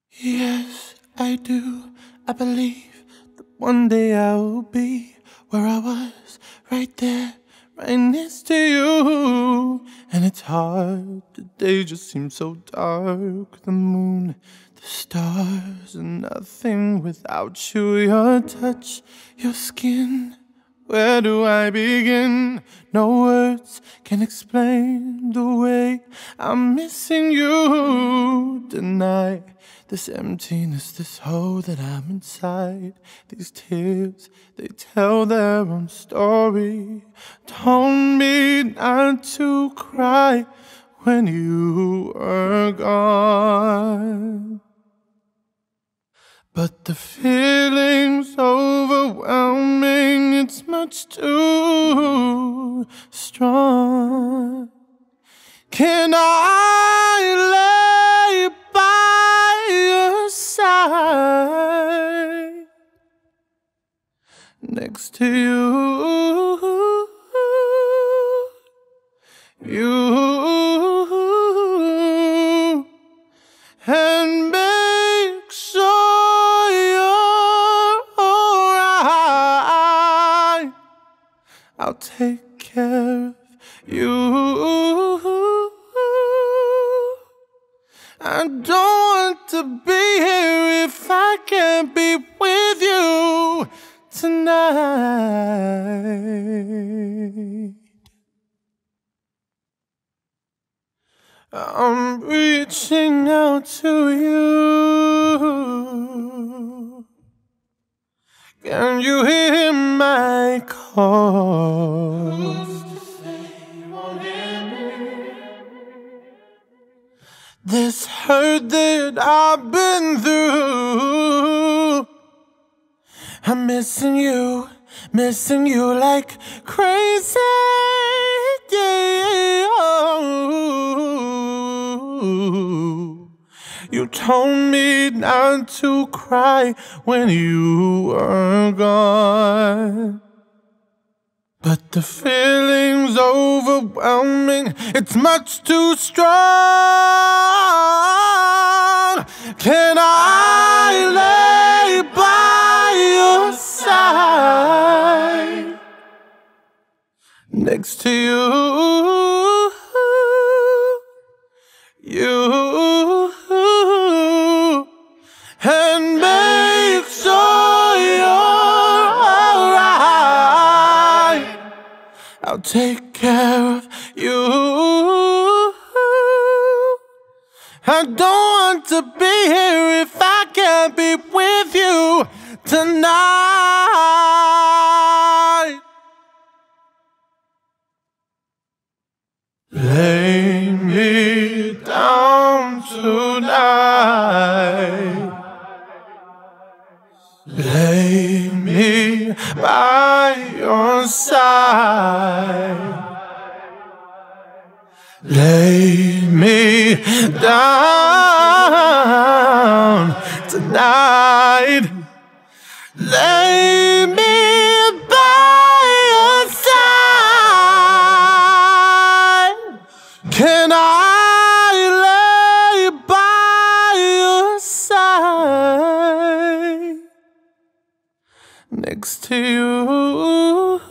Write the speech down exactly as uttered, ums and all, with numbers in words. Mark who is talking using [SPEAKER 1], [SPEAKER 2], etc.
[SPEAKER 1] Yes, I do. I believe that one day I will be where I was, right there, right next to you. And it's hard, the day just seems so dark. The moon, the stars, and nothing without you. Your touch, your skin. Where do I begin? No words can explain the way I'm missing you tonight. This emptiness, this hole that I'm inside. These tears, they tell their own story. Told me not to cry when you were gone. But the feeling's overwhelming, it's much too strong. Can I lay by your side, next to you, you, and make sure you're alright? I'll take care of you. I don't want to be here if I can't be with you tonight. I'm reaching out to you. Can you hear my call? Who's to say you won't hear me? This hurt that I've been through, I'm missing you, missing you like crazy, yeah. You told me not to cry when you were gone. But the feeling's overwhelming, it's much too strong. Can I lay by your side, next to you, you, and make sure you're alright? I'll take care of you. I don't want to be here if I can't be with you tonight. Lay me down tonight. Lay me by your side. Lay me down tonight. Lay me by your side. Can I lay by your side, next to you?